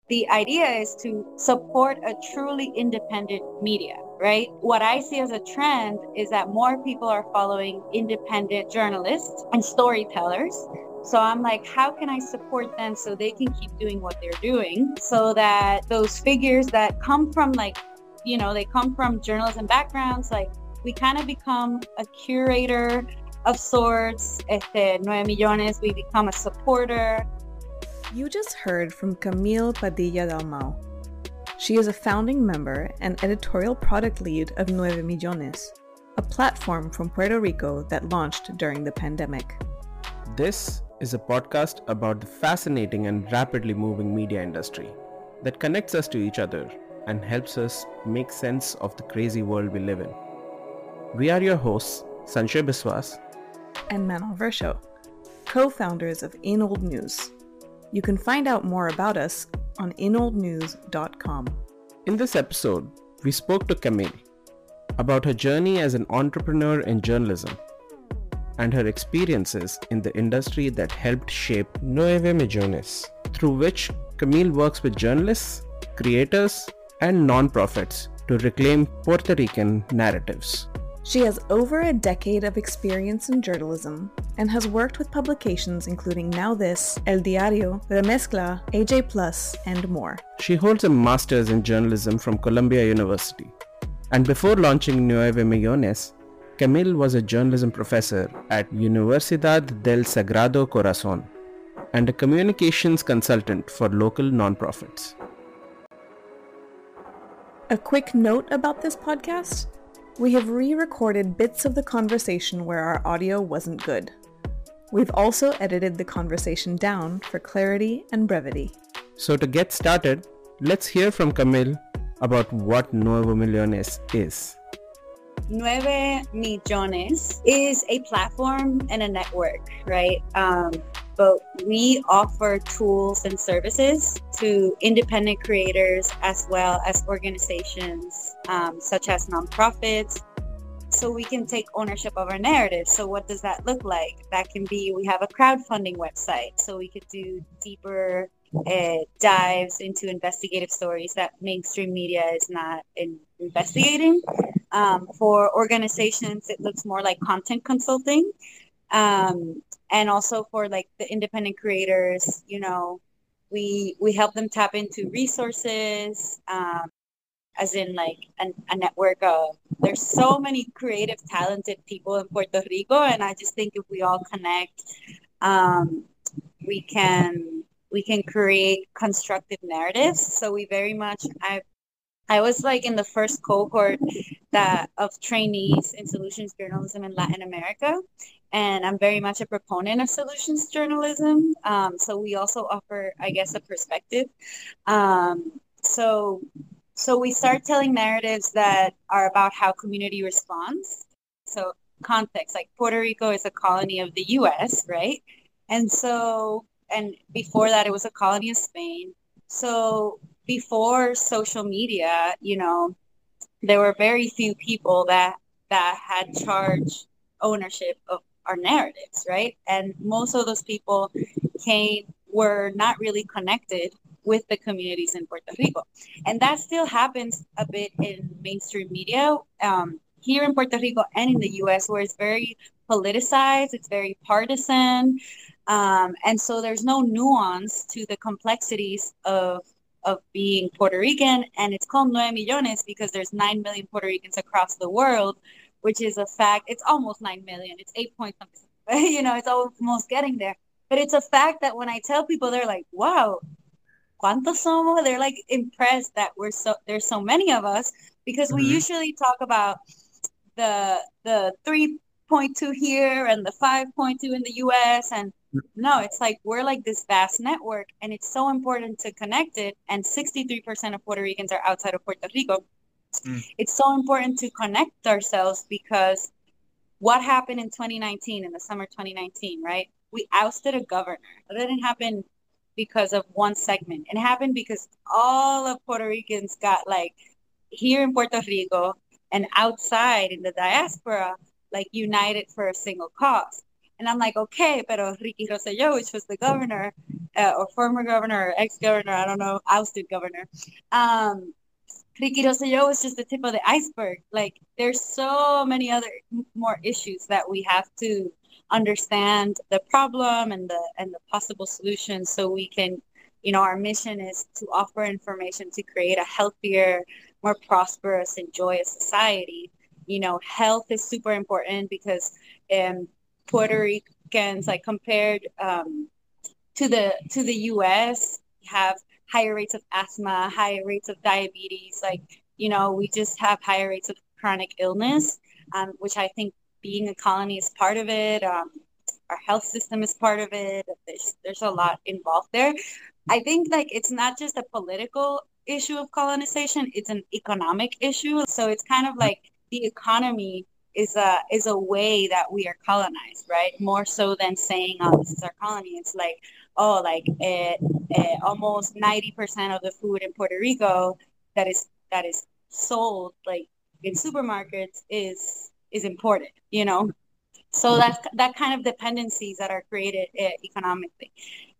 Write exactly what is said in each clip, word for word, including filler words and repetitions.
the idea is to support a truly independent media, right? What I see as a trend is that more people are following independent journalists and storytellers. So I'm like, how can I support them so they can keep doing what they're doing, so that those figures that come from, like, you know, they come from journalism backgrounds, like we kind of become a curator of sorts. Este, Nueve Millones, we become a supporter. You just heard from Camille Padilla Dalmau. She is a founding member and editorial product lead of Nueve Millones, a platform from Puerto Rico that launched during the pandemic. This is a podcast about the fascinating and rapidly moving media industry that connects us to each other and helps us make sense of the crazy world we live in. We are your hosts, Sanjay Biswas and Manon Verscho, co-founders of In Old News. You can find out more about us on in old news dot com. In this episode, we spoke to Camille about her journey as an entrepreneur in journalism and her experiences in the industry that helped shape Nueve Millones, through which Camille works with journalists, creators, and non-profits to reclaim Puerto Rican narratives. She has over a decade of experience in journalism and has worked with publications including Now This, El Diario, Remezcla, A J Plus, and more. She holds a master's in journalism from Columbia University. And before launching Nueve Millones, Camille was a journalism professor at Universidad del Sagrado Corazón and a communications consultant for local nonprofits. A quick note about this podcast. We have re-recorded bits of the conversation where our audio wasn't good. We've also edited the conversation down for clarity and brevity. So to get started, let's hear from Camille about what Nueve Millones is. Nueve Millones is a platform and a network, right? Um, but we offer tools and services to independent creators as well as organizations um, such as nonprofits, so we can take ownership of our narrative. So what does that look like? That can be, we have a crowdfunding website, so we could do deeper uh, dives into investigative stories that mainstream media is not in investigating. Um, for organizations, it looks more like content consulting. Um, and also for like the independent creators, you know, we we help them tap into resources, um, as in like an, a network of, there's so many creative, talented people in Puerto Rico, and I just think if we all connect, um, we can we can create constructive narratives. So we very much, I I was like in the first cohort that of trainees in solutions journalism in Latin America. And I'm very much a proponent of solutions journalism. Um, so we also offer, I guess, a perspective. Um, so, so we start telling narratives that are about how community responds. So context, like Puerto Rico is a colony of the U S, right? And so, and before that, it was a colony of Spain. So before social media, you know, there were very few people that that had charge ownership of our narratives, right? And most of those people came were not really connected with the communities in Puerto Rico. And that still happens a bit in mainstream media um, here in Puerto Rico and in the U S, where it's very politicized, it's very partisan. Um, and so there's no nuance to the complexities of of being Puerto Rican, and it's called Nueve Millones because there's nine million Puerto Ricans across the world, which is a fact. It's almost nine million. It's eight point something. You know, it's almost getting there. But it's a fact that when I tell people, they're like, wow, ¿cuántos somos? They're like impressed that we're so, there's so many of us, because we mm-hmm. usually talk about the the three point two here and the five point two in the U S, and no, it's like we're like this vast network, and it's so important to connect it. And sixty-three percent of Puerto Ricans are outside of Puerto Rico. Mm. It's so important to connect ourselves, because what happened in twenty nineteen, in the summer twenty nineteen, right? We ousted a governor. That didn't happen because of one segment. It happened because all of Puerto Ricans got, like, here in Puerto Rico and outside in the diaspora, like, united for a single cause. And I'm like, okay, pero Ricky Rosselló, which was the governor, uh, or former governor, or ex-governor, I don't know, ousted governor, um, Ricky Rosselló was just the tip of the iceberg. Like, there's so many other more issues that we have to understand the problem and the and the possible solutions, so we can, you know, our mission is to offer information to create a healthier, more prosperous and joyous society. You know, health is super important because um, Puerto Ricans, like compared um, to the to the U S, have higher rates of asthma, higher rates of diabetes. Like, you know, we just have higher rates of chronic illness, um, which I think being a colony is part of it. Um, our health system is part of it. There's, there's a lot involved there. I think like it's not just a political issue of colonization, it's an economic issue. So it's kind of like the economy is a is a way that we are colonized, right? More so than saying, oh, this is our colony. It's like, oh, like uh, uh, almost ninety percent of the food in Puerto Rico that is that is sold like in supermarkets is is imported, you know? So that's that kind of dependencies that are created uh, economically.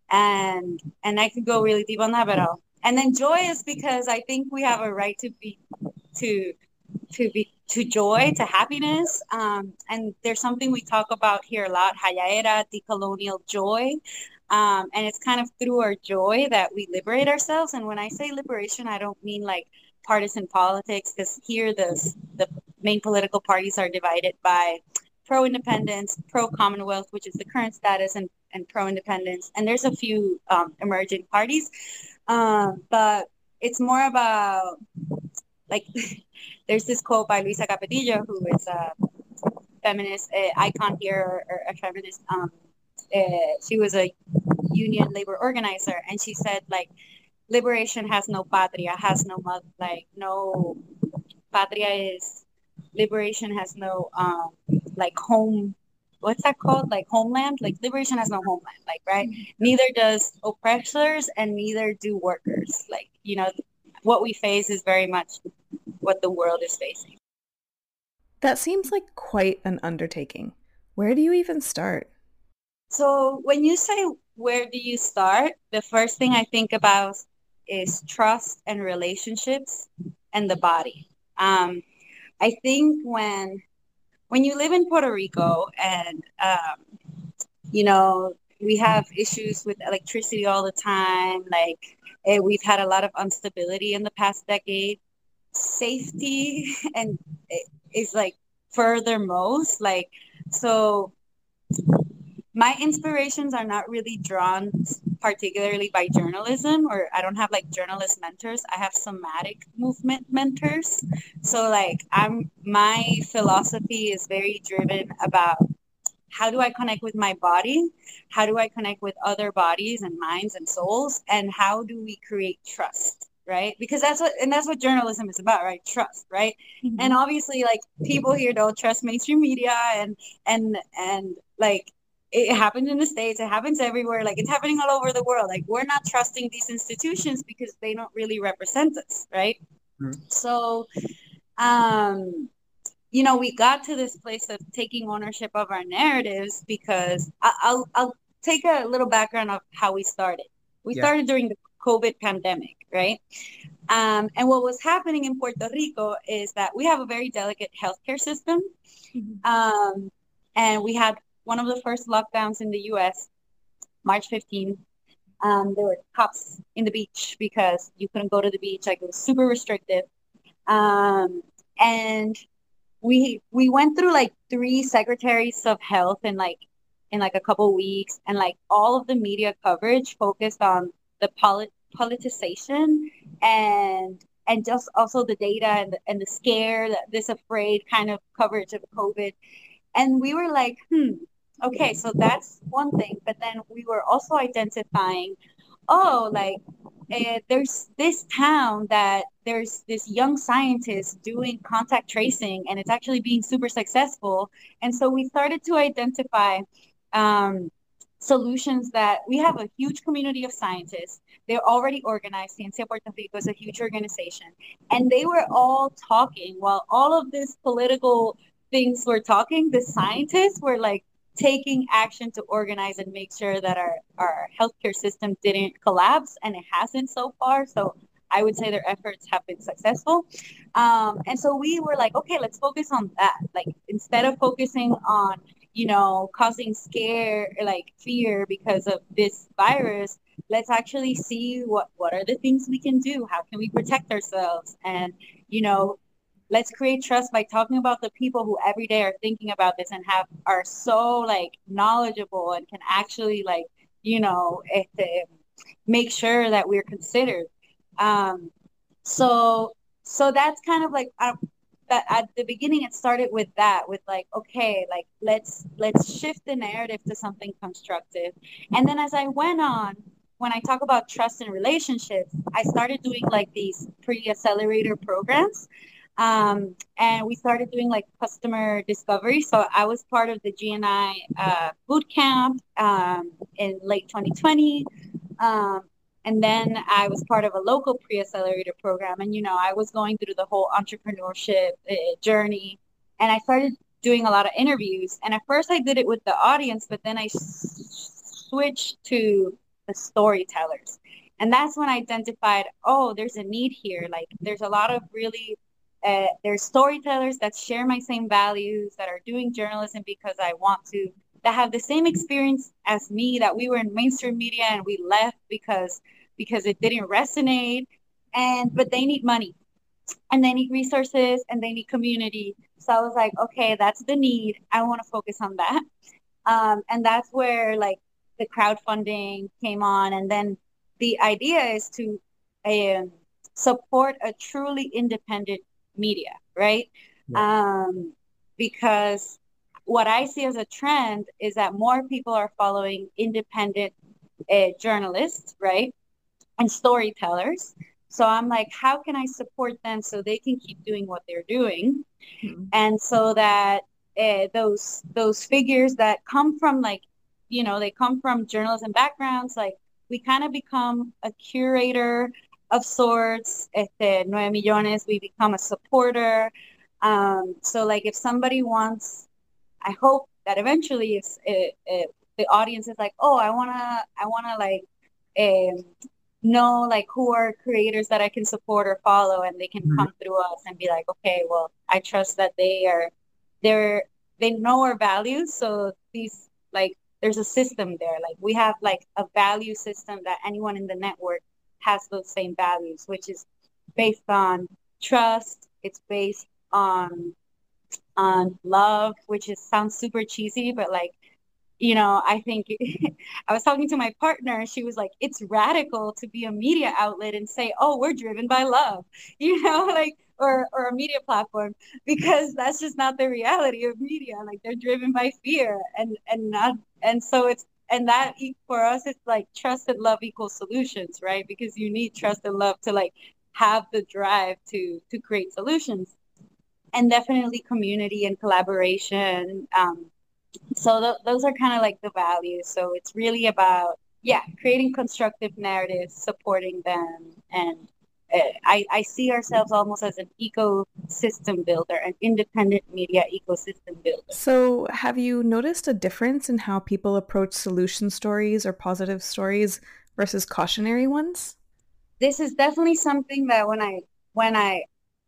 And and I could go really deep on that, but I'll, and then joy is because I think we have a right to be to to be to joy, to happiness. Um, and there's something we talk about here a lot, Hayaera, decolonial joy. Um, and it's kind of through our joy that we liberate ourselves. And when I say liberation, I don't mean like partisan politics, because here the, the main political parties are divided by pro-independence, pro-Commonwealth, which is the current status, and, and pro-independence. And there's a few um, emerging parties. Um, but it's more about, like, there's this quote by Luisa Capetillo, who is a feminist uh, icon here, or a feminist. Um, uh, she was a union labor organizer, and she said, like, liberation has no patria, has no mother, like, no, patria is, liberation has no, um, like, home, what's that called? Like, homeland? Like, liberation has no homeland, like, right? Neither does oppressors, and neither do workers. Like, you know, what we face is very much what the world is facing. That seems like quite an undertaking. Where do you even start? So when you say where do you start, the first thing I think about is trust and relationships and the body. Um, I think when when you live in Puerto Rico and, um, you know, we have issues with electricity all the time, like eh, we've had a lot of instability in the past decade. Safety and is like furthermost, like, so my inspirations are not really drawn particularly by journalism, or I don't have like journalist mentors. I have somatic movement mentors. So like I'm my philosophy is very driven about how do I connect with my body? How do I connect with other bodies and minds and souls? And how do we create trust? Right? Because that's what, and that's what journalism is about, right? Trust, right? Mm-hmm. And obviously, like, people here don't trust mainstream media, and, and, and like, it happens in the States, it happens everywhere, like, it's happening all over the world. Like, we're not trusting these institutions because they don't really represent us, right? Mm-hmm. So, um, you know, we got to this place of taking ownership of our narratives because I, I'll, I'll take a little background of how we started. We yeah. started during the COVID pandemic, right? Um, and what was happening in Puerto Rico is that we have a very delicate healthcare system. Mm-hmm. Um, and we had one of the first lockdowns in the U S, March fifteenth. Um, there were cops in the beach because you couldn't go to the beach. Like, it was super restrictive. Um, and we we went through like three secretaries of health in like in like a couple weeks, and like all of the media coverage focused on the polit- politicization and and just also the data and the, and the scare, that this afraid kind of coverage of COVID. And we were like, hmm, okay, so that's one thing. But then we were also identifying, oh, like uh, there's this town that there's this young scientist doing contact tracing, and it's actually being super successful. And so we started to identify um, solutions that we have a huge community of scientists. They're already organized. Ciencia Puerto Rico is a huge organization. And they were all talking while all of these political things were talking. The scientists were like taking action to organize and make sure that our, our healthcare system didn't collapse, and it hasn't so far. So I would say their efforts have been successful. Um, and so we were like, okay, let's focus on that. Like, instead of focusing on, you know, causing scare, like fear because of this virus, let's actually see what, what are the things we can do? How can we protect ourselves? And, you know, let's create trust by talking about the people who every day are thinking about this and have are so like knowledgeable and can actually like, you know, este, make sure that we're considered. Um, so so that's kind of like uh, that at the beginning it started with that, with like, okay, like let's let's shift the narrative to something constructive. And then as I went on, when I talk about trust and relationships, I started doing like these pre-accelerator programs. Um, and we started doing like customer discovery. So I was part of the G N I uh, boot camp um, in late twenty twenty. Um, and then I was part of a local pre-accelerator program. And, you know, I was going through the whole entrepreneurship uh, journey. And I started doing a lot of interviews. And at first I did it with the audience, but then I s- switched to the storytellers. And that's when I identified, oh, there's a need here. Like, there's a lot of really Uh, there's storytellers that share my same values, that are doing journalism because I want to, that have the same experience as me, that we were in mainstream media and we left because because it didn't resonate. And but they need money, and they need resources, and they need community. So I was like, okay, that's the need. I want to focus on that. Um, and that's where like the crowdfunding came on. And then the idea is to um, support a truly independent media, right? Yeah. Um, because what I see as a trend is that more people are following independent uh, journalists, right? And storytellers. So I'm like, how can I support them so they can keep doing what they're doing? Mm-hmm. And so that uh, those those figures that come from like, you know, they come from journalism backgrounds, like we kind of become a curator of sorts. Este, Nueve Millones, we become a supporter. Um, so like if somebody wants, I hope that eventually it's, it, it, the audience is like, oh, I wanna, I wanna like um, know like who are creators that I can support or follow, and they can mm-hmm. come through us and be like, okay, well, I trust that they are, they're, they know our values. So these like, there's a system there. Like we have like a value system that anyone in the network has those same values, which is based on trust. It's based on on love, which is sounds super cheesy, but like, you know, I think I was talking to my partner, and she was like, it's radical to be a media outlet and say, oh, we're driven by love, you know, like, or or a media platform, because that's just not the reality of media. Like they're driven by fear, and and not and so it's and that for us it's like trust and love equals solutions, right? Because you need trust and love to like have the drive to to create solutions, and definitely community and collaboration. Um, so th- those are kind of like the values. So it's really about yeah creating constructive narratives, supporting them, and uh, I, I see ourselves almost as an ecosystem builder, an independent media ecosystem builder. So have you noticed a difference in how people approach solution stories or positive stories versus cautionary ones? This is definitely something that when I when I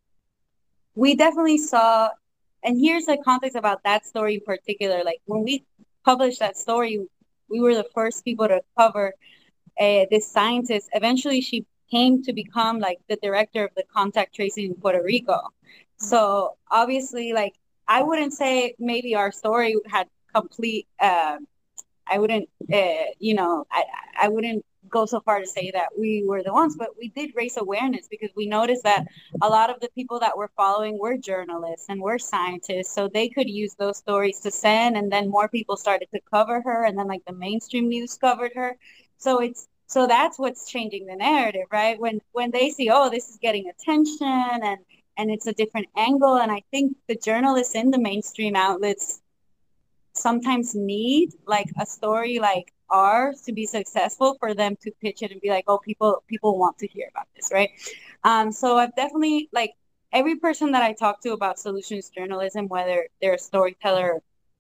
we definitely saw. And here's the context about that story in particular. Like when we published that story, we were the first people to cover uh, this scientist. Eventually, she came to become like the director of the contact tracing in Puerto Rico. So obviously, like I wouldn't say maybe our story had complete. Uh, I wouldn't, uh, you know, I I wouldn't go so far to say that we were the ones, but we did raise awareness because we noticed that a lot of the people that we're following were journalists and were scientists, so they could use those stories to send, and then more people started to cover her, and then like the mainstream news covered her. So it's so that's what's changing the narrative, right? When when they see, oh, this is getting attention, and and it's a different angle, and I think the journalists in the mainstream outlets sometimes need like a story like ours to be successful for them to pitch it and be like, oh, people people want to hear about this, right? Um, so I've definitely, like every person that I talk to about solutions journalism, whether they're a storyteller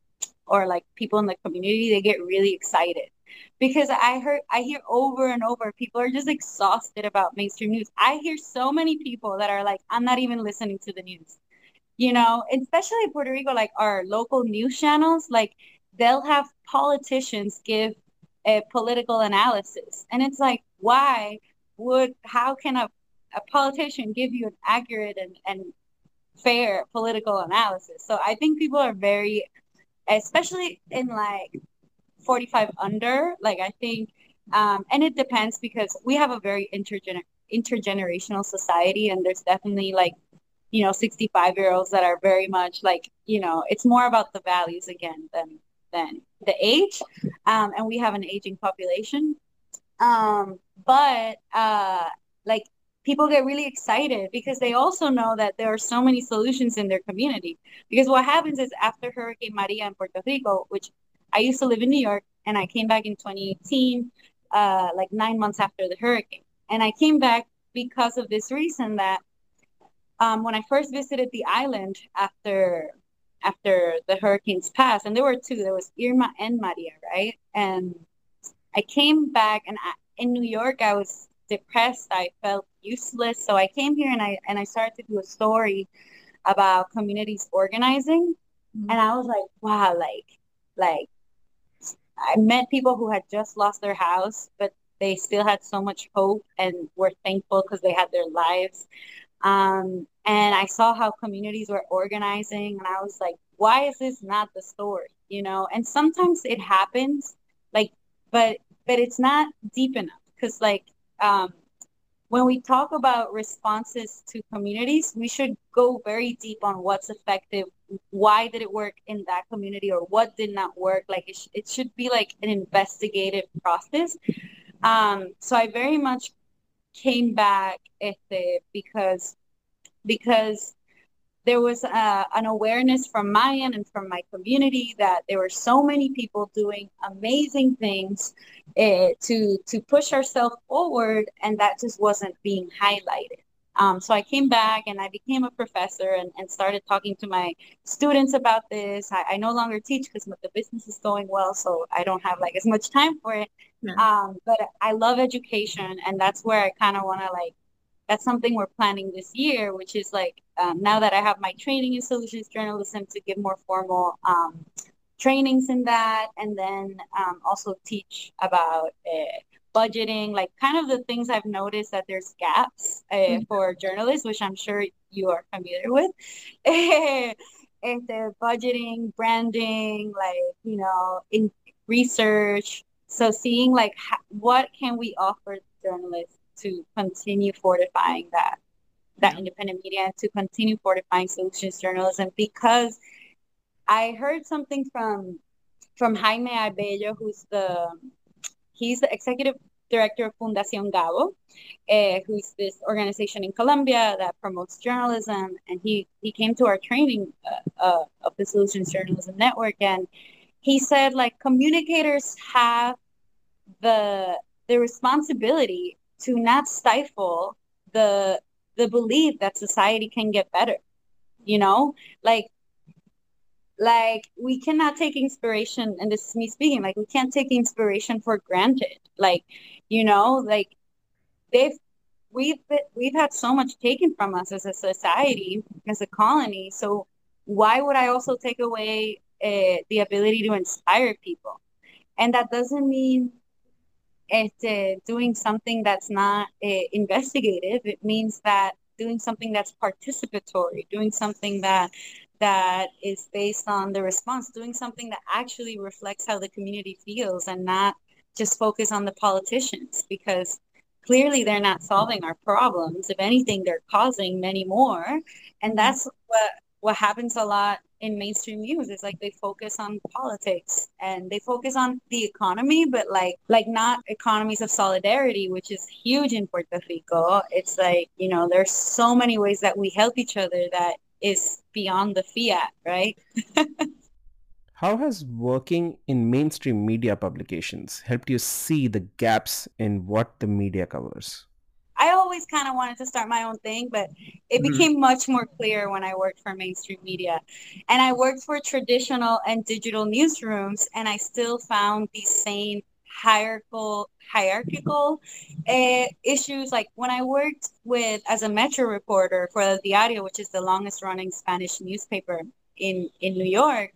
or like people in the community, they get really excited because I heard I hear over and over people are just exhausted about mainstream news. I hear so many people that are like, I'm not even listening to the news, you know, especially in Puerto Rico, like our local news channels, like they'll have politicians give a political analysis. And it's like, why would, how can a, a politician give you an accurate and, and fair political analysis? So I think people are very, especially in like forty-five under, like I think, um, and it depends because we have a very intergener- intergenerational society, and there's definitely like, you know, sixty-five year olds that are very much like, you know, it's more about the values again than than the age. Um, and we have an aging population. Um, but uh, like people get really excited because they also know that there are so many solutions in their community. Because what happens is after Hurricane Maria in Puerto Rico, which I used to live in New York and I came back in twenty eighteen, uh, like nine months after the hurricane. And I came back because of this reason that um, when I first visited the island after after the hurricanes passed, and there were two, there was Irma and Maria, right? And I came back, and I, in New York, I was depressed. I felt useless. So I came here and I and I started to do a story about communities organizing. Mm-hmm. And I was like, wow, like, like I met people who had just lost their house, but they still had so much hope and were thankful because they had their lives. Um, and I saw how communities were organizing, and I was like, why is this not the story? You know, and sometimes it happens, like, but but it's not deep enough because, like, um, when we talk about responses to communities, we should go very deep on what's effective, why did it work in that community, or what did not work. Like, it, sh- it should be like an investigative process. Um, so I very much came back este, because because there was uh, an awareness from my end and from my community that there were so many people doing amazing things uh, to to push ourselves forward, and that just wasn't being highlighted. Um, so I came back and I became a professor and, and started talking to my students about this. I, I no longer teach because the business is going well, so I don't have like as much time for it. Yeah. Um, but I love education, and that's where I kind of want to like, that's something we're planning this year, which is like, um, now that I have my training in solutions journalism, to give more formal um, trainings in that, and then um, also teach about uh, budgeting, like kind of the things I've noticed that there's gaps uh, mm-hmm. for journalists, which I'm sure you are familiar with. And the budgeting, branding, like, you know, in research. So seeing like ha- what can we offer journalists to continue fortifying that that yeah. independent media, to continue fortifying solutions journalism, because I heard something from from Jaime Abello, who's the he's the executive director of Fundación Gabo, uh, who's this organization in Colombia that promotes journalism, and he he came to our training uh, uh, of the Solutions Journalism Network, and he said like communicators have the the responsibility to not stifle the the belief that society can get better. You know, like like we cannot take inspiration, and this is me speaking, like we can't take inspiration for granted. Like, you know, like they've we've we've had so much taken from us as a society, as a colony. So why would I also take away uh, the ability to inspire people? And that doesn't mean it's uh, doing something that's not uh, investigative. It means that doing something that's participatory, doing something that that is based on the response, doing something that actually reflects how the community feels, and not just focus on the politicians, because clearly they're not solving our problems. If anything, they're causing many more. And that's what what happens a lot in mainstream news, is like they focus on politics and they focus on the economy, but like like not economies of solidarity, which is huge in Puerto Rico. It's like, you know, there's so many ways that we help each other that is beyond the fiat, right? How has working in mainstream media publications helped you see the gaps in what the media covers? I always kind of wanted to start my own thing, but it Mhm. became much more clear when I worked for mainstream media. And I worked for traditional and digital newsrooms, and I still found these same hierarchical hierarchical uh, issues. Like when I worked with as a Metro reporter for El Diario, which is the longest running Spanish newspaper in in New York,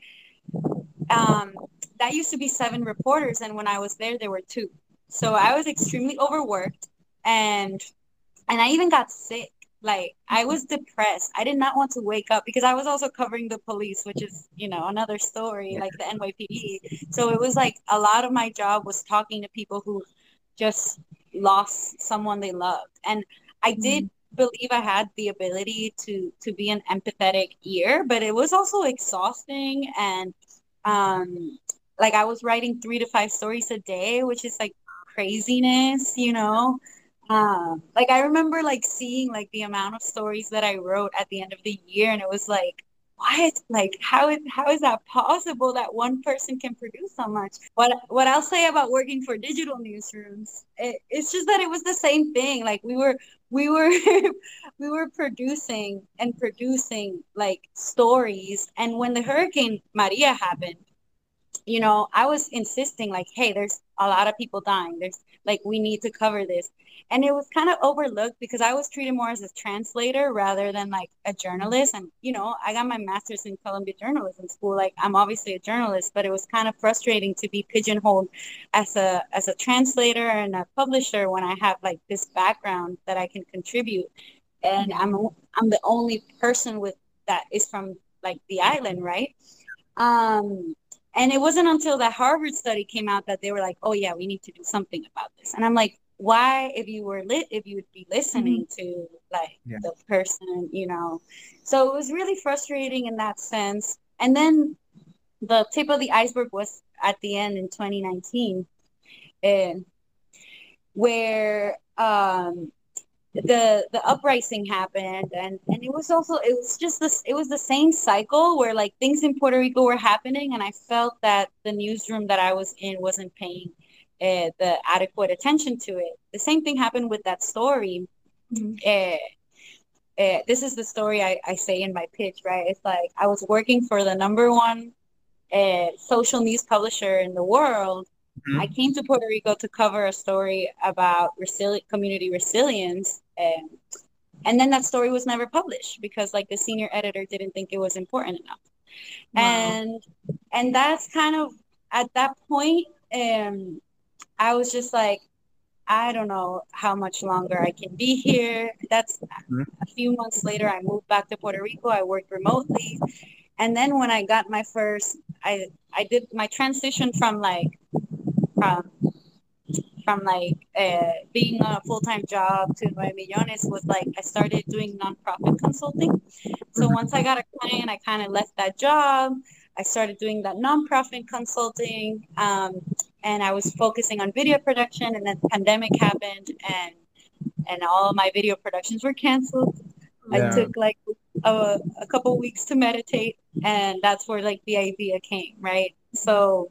um, that used to be seven reporters, and when I was there, there were two. So I was extremely overworked, and and I even got sick. Like I was depressed. I did not want to wake up because I was also covering the police, which is, you know, another story, like the N Y P D. So it was like a lot of my job was talking to people who just lost someone they loved. And I did believe I had the ability to to be an empathetic ear, but it was also exhausting, and um like I was writing three to five stories a day, which is like craziness, you know. Um, like I remember like seeing like the amount of stories that I wrote at the end of the year, and it was like, what? Like how is how is that possible that one person can produce so much? What what I'll say about working for digital newsrooms, it, it's just that it was the same thing. Like we were we were we were producing and producing like stories, and when the Hurricane Maria happened, you know, I was insisting like, hey, there's a lot of people dying. There's like, we need to cover this. And it was kind of overlooked because I was treated more as a translator rather than like a journalist. And, you know, I got my master's in Columbia Journalism School. Like I'm obviously a journalist, but it was kind of frustrating to be pigeonholed as a as a translator and a publisher when I have like this background that I can contribute. And I'm I'm the only person with that is from like the island, right? Um, and it wasn't until the Harvard study came out that they were like, "Oh yeah, we need to do something about this." And I'm like, "Why? If you were lit, if you would be listening to like Yeah. the person, you know." So it was really frustrating in that sense. And then the tip of the iceberg was at the end in twenty nineteen, uh, where um, the the uprising happened, and and it was also it was just this it was the same cycle where like things in Puerto Rico were happening, and I felt that the newsroom that I was in wasn't paying uh, the adequate attention to it. The same thing happened with that story. Mhm. uh, uh, this is the story I, I say in my pitch, right? It's like I was working for the number one uh, social news publisher in the world. Mhm. I came to Puerto Rico to cover a story about resili- community resilience, and and then that story was never published because like the senior editor didn't think it was important enough. Wow. And and that's kind of at that point, um, I was just like, I don't know how much longer I can be here. That's Mhm. a few months later, I moved back to Puerto Rico. I worked remotely, and then when I got my first, I I did my transition from like from from like uh, being on a full-time job to my millones was like I started doing nonprofit consulting. So Mhm. once I got a client, I kind of left that job. I started doing that nonprofit consulting, um, and I was focusing on video production. And then the pandemic happened, and and all of my video productions were canceled. I Yeah. took like a, a couple weeks to meditate, and that's where like the idea came, right? So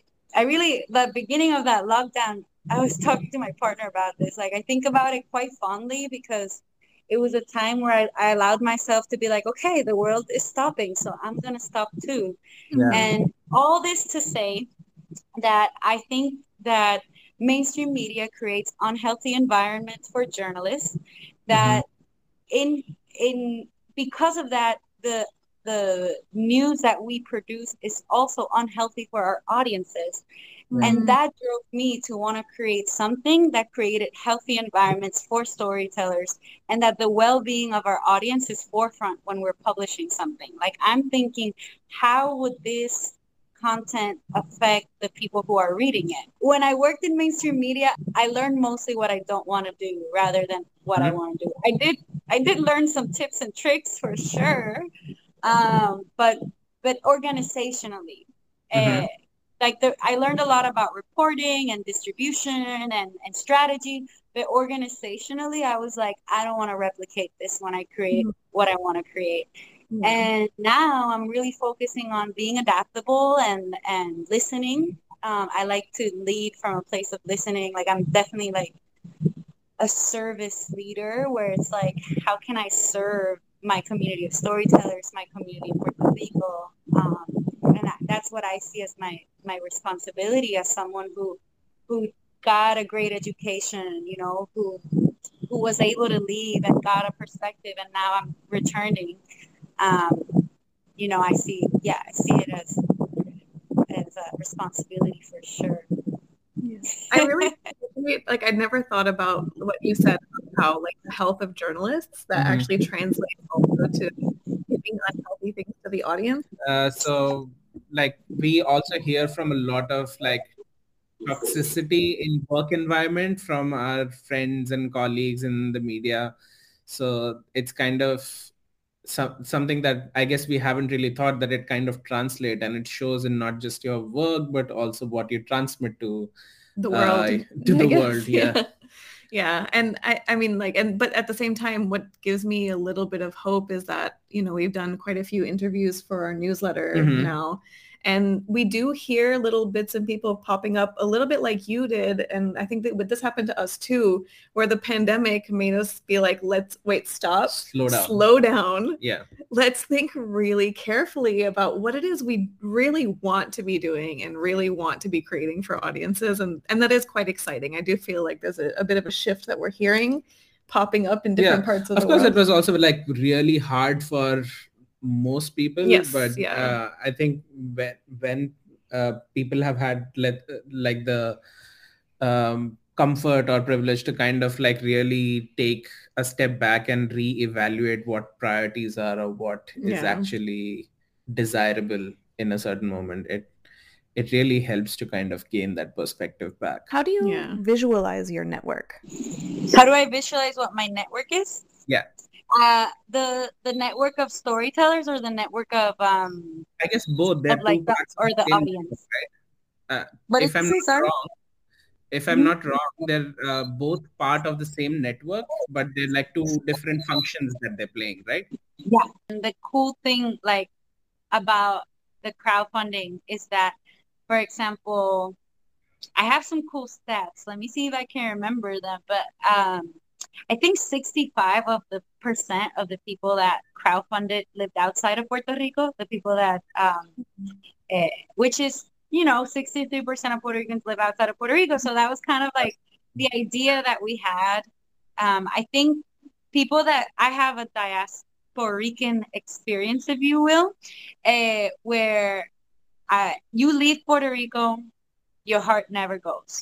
I really, the beginning of that lockdown, I was talking to my partner about this. Like, I think about it quite fondly because it was a time where I, I allowed myself to be like, okay, the world is stopping, so I'm going to stop too. Yeah. And all this to say that I think that mainstream media creates unhealthy environments for journalists Mhm. that in in because of that the the news that we produce is also unhealthy for our audiences. And Right. that drove me to want to create something that created healthy environments for storytellers, and that the well-being of our audience is forefront when we're publishing something. Like I'm thinking, how would this content affect the people who are reading it? When I worked in mainstream media, I learned mostly what I don't want to do rather than what I Mhm. want to do. I did I did learn some tips and tricks for sure, um, but but organizationally, uh, Mhm. like the, I learned a lot about reporting and distribution and, and strategy. But organizationally, I was like, I don't want to replicate this when I create Mhm. what I want to create. Yeah. And now I'm really focusing on being adaptable and and listening. Um, I like to lead from a place of listening. Like I'm definitely like a service leader where it's like, how can I serve my community of storytellers, my community in Puerto Rico? Um, and that, that's what I see as my, my responsibility as someone who, who got a great education, you know, who, who was able to leave and got a perspective, and now I'm returning. Um, you know, I see, yeah, I see it as, as a responsibility for sure. Yeah. I really like I never thought about what you said about how like the health of journalists that mm-hmm. actually translates also to giving unhealthy things to the audience. Uh, so like we also hear from a lot of like toxicity in work environment from our friends and colleagues in the media. So it's kind of some, something that I guess we haven't really thought that it kind of translate, and it shows in not just your work, but also what you transmit to the world, uh, to the world. Yeah. yeah. Yeah. And I, I mean, like, and, but at the same time, what gives me a little bit of hope is that, you know, we've done quite a few interviews for our newsletter mm-hmm. now. And we do hear little bits and people popping up a little bit like you did. And I think that this happened to us too, where the pandemic made us be like, let's wait, stop, slow down, slow down. Yeah. Let's think really carefully about what it is we really want to be doing and really want to be creating for audiences. And, and that is quite exciting. I do feel like there's a, a bit of a shift that we're hearing popping up in different yeah. parts of, of the world. Of course, world. it was also like really hard for most people, yes, but yeah. uh, I think when when uh, people have had let, like the um, comfort or privilege to kind of like really take a step back and reevaluate what priorities are or what is yeah. actually desirable in a certain moment, it it really helps to kind of gain that perspective back. How do you yeah. visualize your network? How do I visualize what my network is? Yeah. Uh, the the network of storytellers or the network of um I guess both, of like the, or the audience, right? Uh, but if I'm not sorry? wrong, if I'm mm-hmm. not wrong, they're uh, both part of the same network, but they're like two different functions that they're playing, right? Yeah. And the cool thing like about the crowdfunding is that, for example, I have some cool stats. Let me see if I can remember them, but um. I think sixty-five of the percent of the people that crowdfunded lived outside of Puerto Rico. The people that, um, eh, which is, you know, sixty-three percent of Puerto Ricans live outside of Puerto Rico. So that was kind of like the idea that we had. Um, I think people that I have a diasporican experience, if you will, uh, where uh, you leave Puerto Rico, your heart never goes.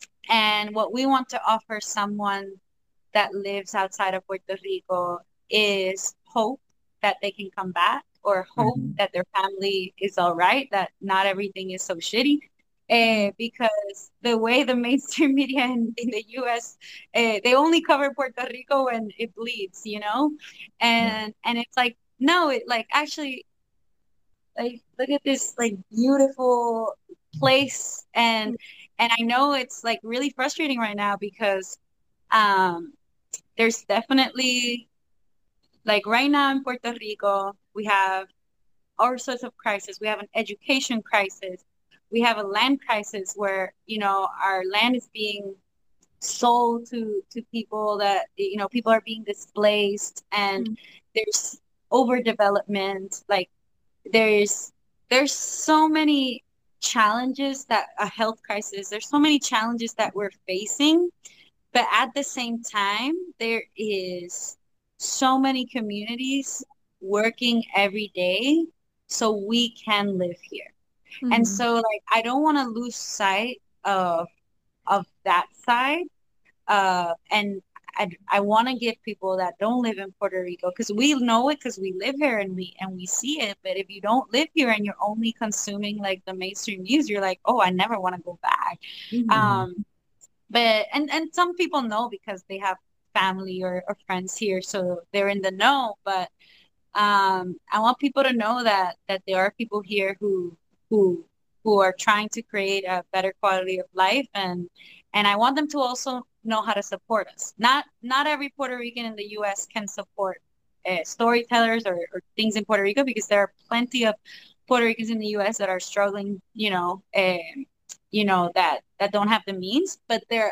And what we want to offer someone that lives outside of Puerto Rico is hope that they can come back, or hope mm-hmm. that their family is all right, that not everything is so shitty. Uh, because the way the mainstream media in, in the U S, uh, they only cover Puerto Rico when it bleeds, you know? And yeah. and it's like, no, it like actually, like, look at this like beautiful place. And, and I know it's like really frustrating right now because um, there's definitely, like right now in Puerto Rico, we have all sorts of crises. We have an education crisis. We have a land crisis where, you know, our land is being sold to, to people that, you know, people are being displaced, and mm-hmm. there's overdevelopment. Like there's, there's so many challenges that a health crisis, there's so many challenges that we're facing. But at the same time, there is so many communities working every day so we can live here. Mm-hmm. And so, like, I don't want to lose sight of of that side. Uh, and I, I want to give people that don't live in Puerto Rico, because we know it because we live here and we and we see it. But if you don't live here and you're only consuming like the mainstream news, you're like, oh, I never want to go back. Mm-hmm. Um, But, and, and some people know because they have family or, or friends here, so they're in the know. But um, I want people to know that, that there are people here who, who, who are trying to create a better quality of life. And, and I want them to also know how to support us. Not, not every Puerto Rican in the U S can support uh, storytellers or, or things in Puerto Rico, because there are plenty of Puerto Ricans in the U S that are struggling, you know, uh, you know, that, that don't have the means, but there,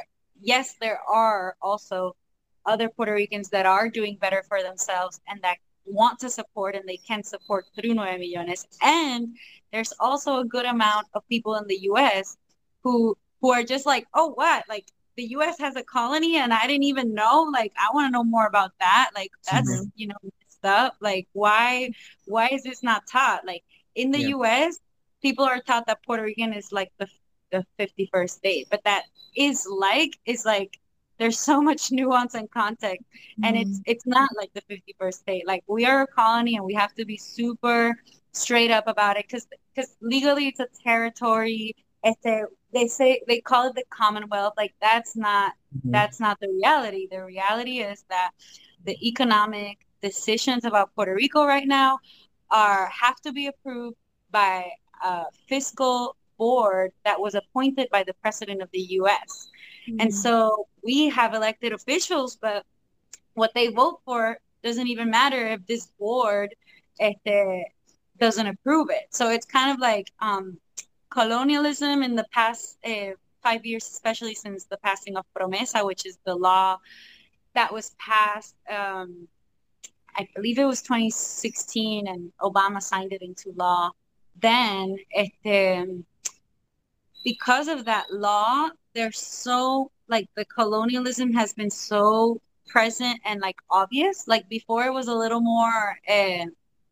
yes, there are also other Puerto Ricans that are doing better for themselves and that want to support and they can support through Nueve Millones. And there's also a good amount of people in the U S who who are just like, oh, what? Like the U S has a colony and I didn't even know. Like I want to know more about that. Like that's, mm-hmm. you know, messed up. Like why why is this not taught? Like in the yeah. U S, people are taught that Puerto Rican is like the the fifty-first state, but that is like is like there's so much nuance and context, and mm-hmm. it's it's not like the fifty-first state. Like we are a colony, and we have to be super straight up about it because because legally it's a territory. Este, they say they call it the Commonwealth. Like that's not mm-hmm. that's not the reality. The reality is that the economic decisions about Puerto Rico right now are have to be approved by a fiscal board that was appointed by the president of the U S. Mm-hmm. And so we have elected officials, but what they vote for doesn't even matter if this board este, doesn't approve it. So it's kind of like um, colonialism in the past uh, five years, especially since the passing of Promesa, which is the law that was passed. Um, I believe it was twenty sixteen, and Obama signed it into law. Then, este, because of that law, there's so like the colonialism has been so present and like obvious. Like before, it was a little more uh,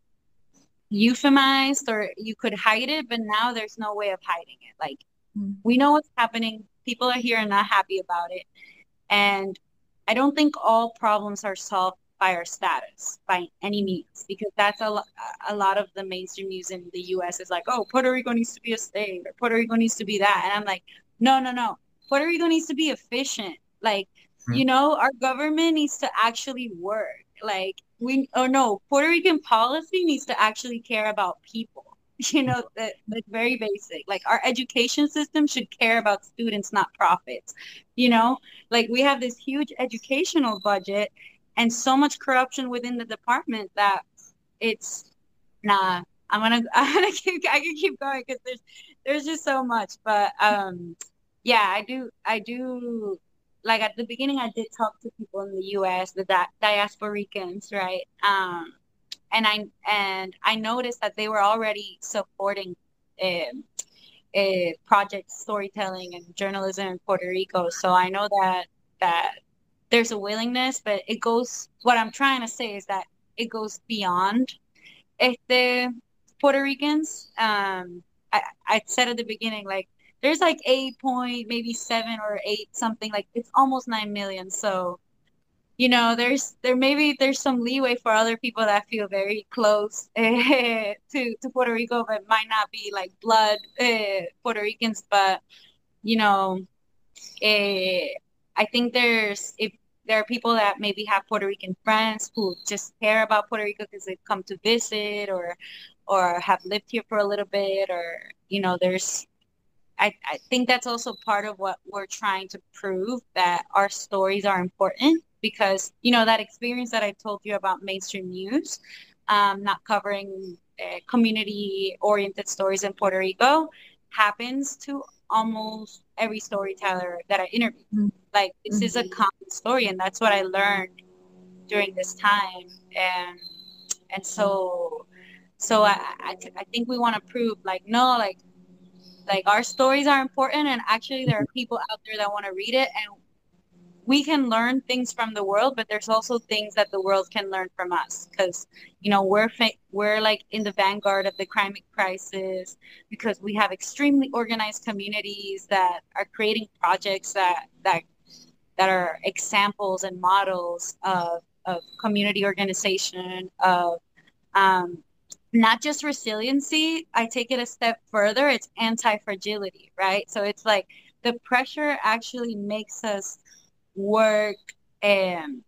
euphemized, or you could hide it, but now there's no way of hiding it. Like mm. we know what's happening. People are here and not happy about it, and I don't think all problems are solved by our status by any means, because that's a, lo- a lot of the mainstream news in the U S is like, oh, Puerto Rico needs to be a state, or Puerto Rico needs to be that. And I'm like, no, no, no. Puerto Rico needs to be efficient. Like, mm-hmm. you know, our government needs to actually work. Like we, oh no, Puerto Rican policy needs to actually care about people. You know, that that's very basic. Like our education system should care about students, not profits. You know, like we have this huge educational budget and so much corruption within the department that it's nah. I'm gonna I'm gonna keep I can keep going because there's there's just so much. But um, yeah, I do I do like at the beginning I did talk to people in the U S, the di- diasporicans, right? Um, and I and I noticed that they were already supporting um, uh, project storytelling and journalism in Puerto Rico. So I know that that. There's a willingness, but it goes, what I'm trying to say is that it goes beyond este, Puerto Ricans. Um, I, I said at the beginning, like, there's like eight point, maybe seven or eight something, like it's almost nine million. So, you know, there's, there maybe there's some leeway for other people that feel very close eh, to, to Puerto Rico, but might not be like blood eh, Puerto Ricans, but, you know, eh, I think there's, if, there are people that maybe have Puerto Rican friends who just care about Puerto Rico because they've come to visit or or have lived here for a little bit, or, you know, there's, I, I think that's also part of what we're trying to prove, that our stories are important because, you know, that experience that I told you about mainstream news, um, not covering uh, community-oriented stories in Puerto Rico happens to almost every storyteller that I interviewed. Mm-hmm. Like this mm-hmm. is a common story, and that's what I learned during this time. And and so so I I, I think we want to prove like no, like like our stories are important, and actually there are people out there that want to read it, and we can learn things from the world, but there's also things that the world can learn from us, because, you know, we're fa- we're like in the vanguard of the climate crisis because we have extremely organized communities that are creating projects that that that are examples and models of of community organization, of um, not just resiliency. I take it a step further. It's anti-fragility, right? So it's like the pressure actually makes us work and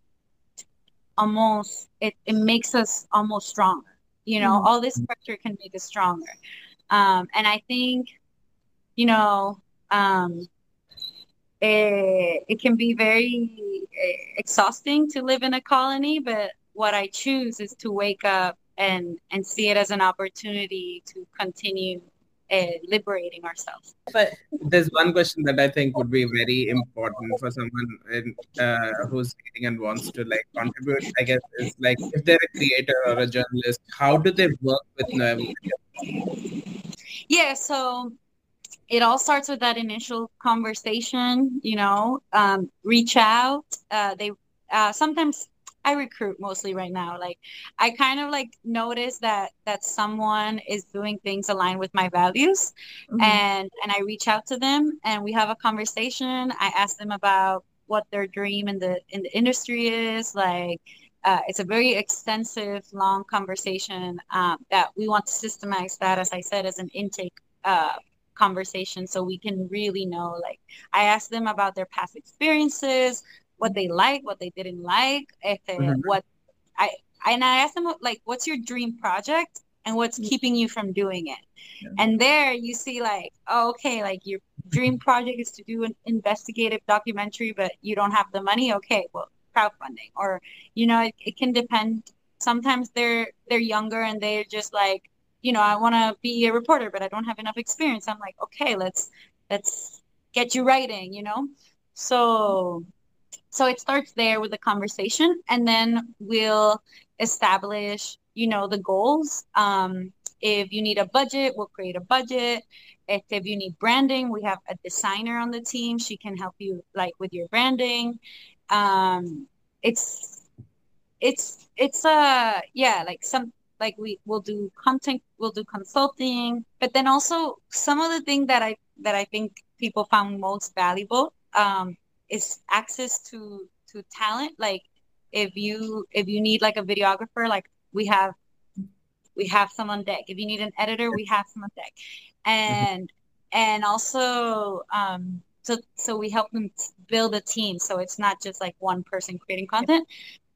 almost it, it makes us almost stronger, you know. Mm-hmm. All this pressure can make us stronger, um and I think, you know, um it, it can be very uh, exhausting to live in a colony, but what I choose is to wake up and and see it as an opportunity to continue uh, liberating ourselves. But there's one question that I think would be very important for someone in, uh, who's reading and wants to like contribute. I guess is like if they're a creator or a journalist, how do they work with Nueva? Yeah, so it all starts with that initial conversation. You know, um, reach out. Uh, they uh, sometimes I recruit mostly right now. Like I kind of like notice that that someone is doing things aligned with my values, mm-hmm. and and I reach out to them and we have a conversation. I ask them about what their dream in the in the industry is. Like uh, it's a very extensive, long conversation um, that we want to systemize that, as I said, as an intake uh, conversation, so we can really know. Like I ask them about their past experiences, what they like, what they didn't like, if they, mm-hmm. what I and I asked them like, what's your dream project and what's mm-hmm. keeping you from doing it? Yeah. And there you see like, oh, okay, like your dream project is to do an investigative documentary, but you don't have the money. Okay, well, crowdfunding, or you know, it, it can depend. Sometimes they're they're younger and they're just like, you know, I want to be a reporter, but I don't have enough experience. I'm like, okay, let's let's get you writing, you know. So. So it starts there with the conversation, and then we'll establish, you know, the goals. Um, if you need a budget, we'll create a budget. If, if you need branding, we have a designer on the team. She can help you like with your branding. Um, it's, it's, it's, uh, yeah, like some, like we will do content, we'll do consulting, but then also some of the thing that I, that I think people found most valuable, um, is access to to talent. Like if you if you need like a videographer, like we have we have some on deck. If you need an editor, we have some on deck. And and also um so so we help them build a team, so it's not just like one person creating content.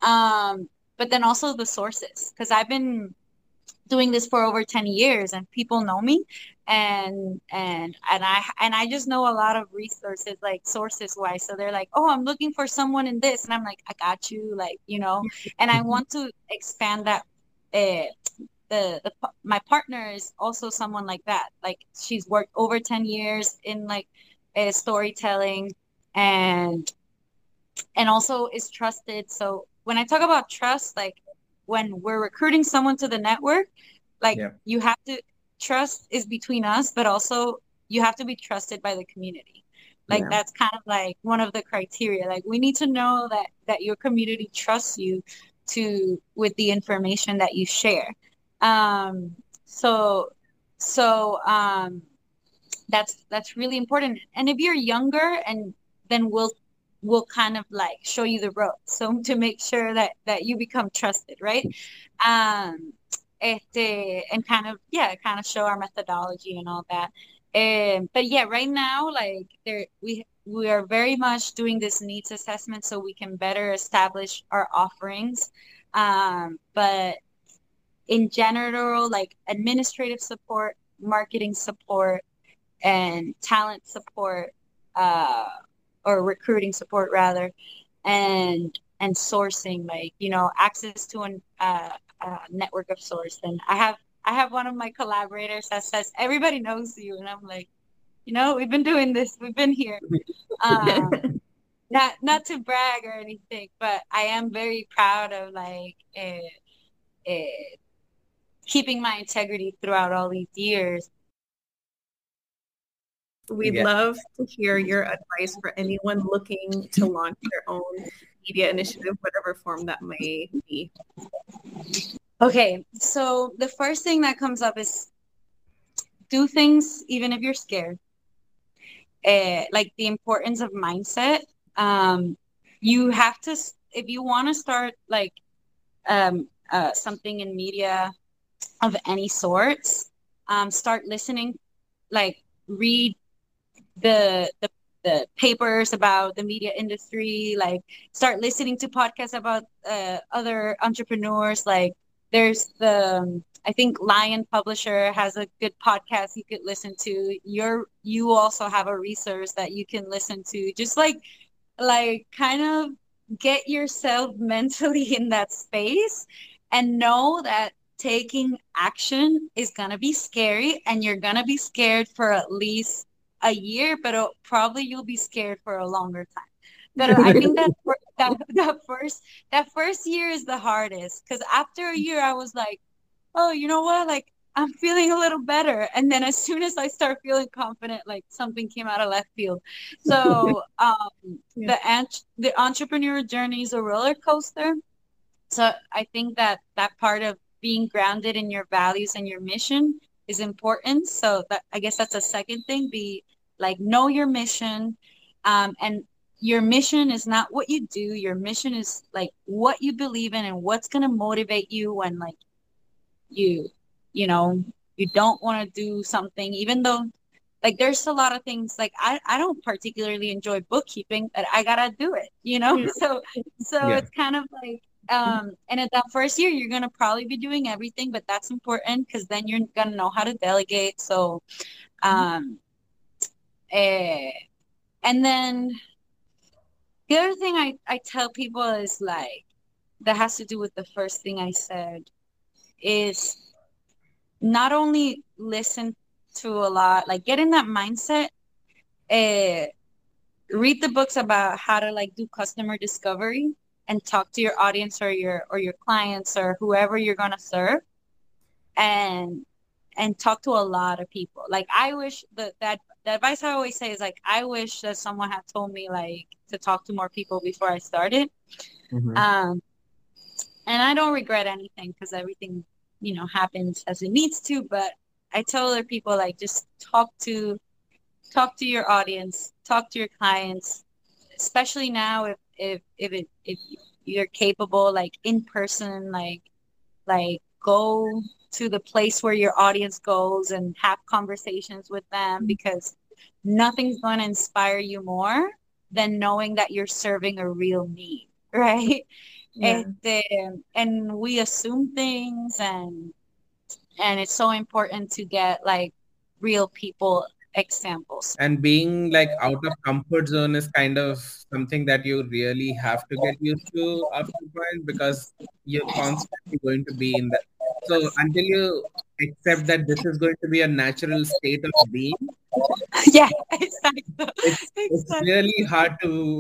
Um but then also the sources, because I've been doing this for over ten years and people know me, and and and I and I just know a lot of resources, like sources wise. So they're like, oh, I'm looking for someone in this, and I'm like, I got you, like, you know. And I want to expand that. Uh, the, the my partner is also someone like that. Like she's worked over ten years in like uh, storytelling, and and also is trusted. So when I talk about trust, like when we're recruiting someone to the network, like yeah. you have to trust is between us, but also you have to be trusted by the community. Like yeah. that's kind of like one of the criteria. Like we need to know that that your community trusts you to with the information that you share. Um, so so um, that's that's really important. And if you're younger, and then we'll will kind of like show you the ropes, so to make sure that that you become trusted, right? Um este, and kind of yeah kind of show our methodology and all that. Um but yeah, right now, like there we we are very much doing this needs assessment so we can better establish our offerings, um but in general, like administrative support, marketing support, and talent support, uh or recruiting support rather, and and sourcing, like, you know, access to an uh, a network of source. And I have I have one of my collaborators that says everybody knows you, and I'm like, you know, we've been doing this, we've been here. Um, not not to brag or anything, but I am very proud of like uh, uh, keeping my integrity throughout all these years. We'd yeah. love to hear your advice for anyone looking to launch their own media initiative, whatever form that may be. Okay, so the first thing that comes up is do things even if you're scared. Uh, like the importance of mindset. Um, you have to, if you want to start like um, uh, something in media of any sorts, um, start listening, like read the, the the papers about the media industry, like start listening to podcasts about uh, other entrepreneurs. Like there's the um, I think Lion Publisher has a good podcast you could listen to. You're you also have a resource that you can listen to. Just like like kind of get yourself mentally in that space and know that taking action is going to be scary, and you're going to be scared for at least a year, but uh, probably you'll be scared for a longer time. But I think that, that that first that first year is the hardest, because after a year I was like, oh, you know what? Like, I'm feeling a little better. And then as soon as I start feeling confident, like something came out of left field. So um, yeah. the ant- the entrepreneur journey is a roller coaster. So I think that that part of being grounded in your values and your mission is important. So that, I guess that's a second thing. Be like, know your mission, um, and your mission is not what you do. Your mission is like what you believe in and what's going to motivate you when like you, you know, you don't want to do something, even though like there's a lot of things like I, I don't particularly enjoy bookkeeping, but I gotta do it, you know? Yeah. So, so yeah. It's kind of like, um, and at that first year, you're going to probably be doing everything, but that's important because then you're going to know how to delegate. So, um, eh, and then the other thing I, I tell people is like, that has to do with the first thing I said, is not only listen to a lot, like get in that mindset, uh, read the books about how to like do customer discovery and talk to your audience or your or your clients or whoever you're going to serve, and and talk to a lot of people. Like I wish that, that the advice I always say is like, I wish that someone had told me like to talk to more people before I started. Mm-hmm. Um, and I don't regret anything because everything, you know, happens as it needs to. But I tell other people like, just talk to, talk to your audience, talk to your clients, especially now if, if, if it, if you're capable, like in person, like, like go to the place where your audience goes and have conversations with them, because nothing's going to inspire you more than knowing that you're serving a real need, right? Yeah. And, and we assume things, and and it's so important to get like real people examples. And being like out of comfort zone is kind of something that you really have to get used to after a while, because you're constantly going to be in that. So until you accept that this is going to be a natural state of being, yeah, exactly. It's, it's really hard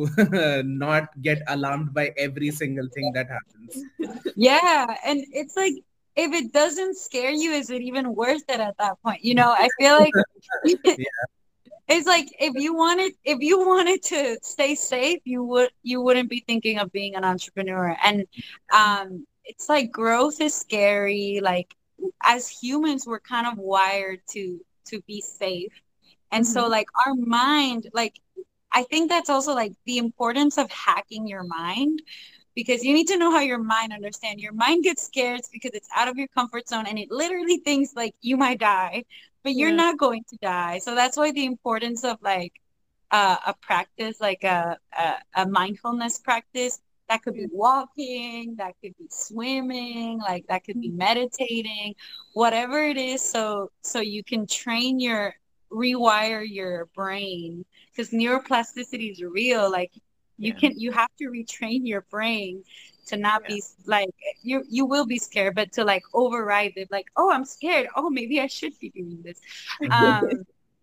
to not get alarmed by every single thing that happens. Yeah, and it's like, if it doesn't scare you, is it even worth it at that point? You know, I feel like yeah. It's like if you wanted if you wanted to stay safe, you would you wouldn't be thinking of being an entrepreneur. And um, it's like growth is scary. Like as humans, we're kind of wired to to be safe. And mm-hmm. so like our mind, like I think that's also like the importance of hacking your mind. Because you need to know how your mind understands. Your mind gets scared because it's out of your comfort zone, and it literally thinks like you might die, but you're yeah. not going to die. So that's why the importance of like uh, a practice, like a, a, a mindfulness practice, that could be walking, that could be swimming, like that could be meditating, whatever it is. So so you can train your, rewire your brain, because neuroplasticity is real. Like You yeah. can, you have to retrain your brain to not yeah. be like, you, you will be scared, but to like override it. Like, oh, I'm scared. Oh, maybe I should be doing this. Um,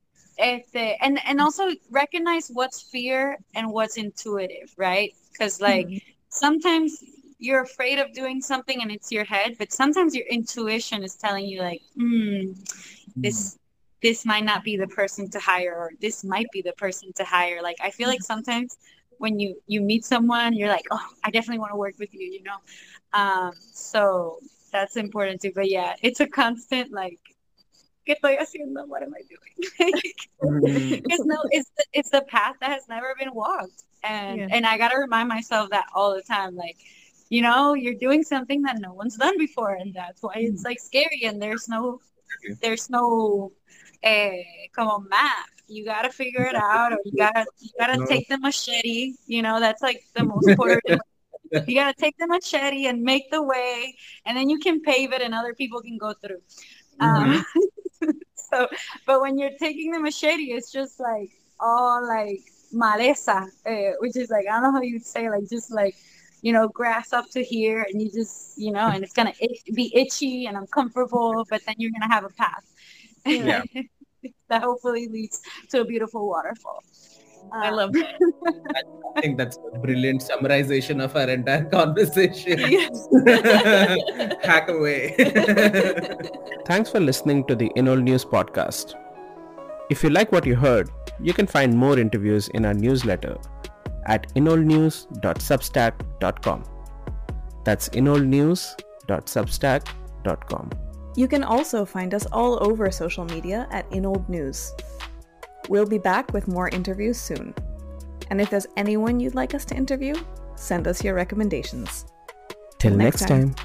este, and, and also recognize what's fear and what's intuitive, right? Because like mm-hmm. sometimes you're afraid of doing something and it's your head, but sometimes your intuition is telling you like, hmm, this, this might not be the person to hire, or this might be the person to hire. Like, I feel like sometimes when you, you meet someone, you're like, oh, I definitely want to work with you, you know? Um, so that's important too. But yeah, it's a constant, like, ¿qué estoy haciendo? What am I doing? it's, no, it's, the, it's the path that has never been walked. And, yeah. and I got to remind myself that all the time. Like, you know, you're doing something that no one's done before. And that's why it's like scary. And there's no, there's no, eh, como map. You gotta figure it out, or you gotta you gotta no. take the machete. You know, that's like the most important. You gotta take the machete and make the way, and then you can pave it, and other people can go through. Mm-hmm. Um, so, but when you're taking the machete, it's just like all like maleza, uh, which is like, I don't know how you say, like just like you know, grass up to here, and you just, you know, and it's gonna itch, be itchy and uncomfortable, but then you're gonna have a path Yeah. that hopefully leads to a beautiful waterfall. I love that. I think that's a brilliant summarization of our entire conversation. Yes. Hack away. Thanks for listening to the INOL News podcast. If you like what you heard, you can find more interviews in our newsletter at inolnews dot substack dot com. That's inolnews dot substack dot com. You can also find us all over social media at Inold News. We'll be back with more interviews soon. And if there's anyone you'd like us to interview, send us your recommendations. Till next time.